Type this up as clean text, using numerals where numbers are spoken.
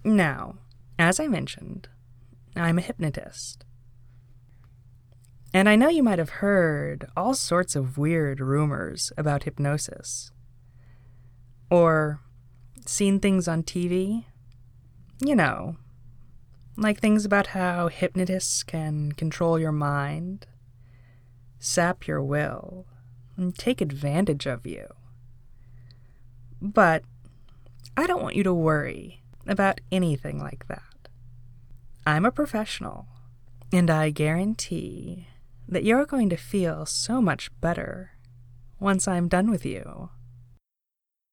Now, as I mentioned, I'm a hypnotist. And I know you might have heard all sorts of weird rumors about hypnosis. Or seen things on TV. You know, like things about how hypnotists can control your mind, sap your will, and take advantage of you. But I don't want you to worry about anything like that. I'm a professional, and I guarantee that you're going to feel so much better once I'm done with you.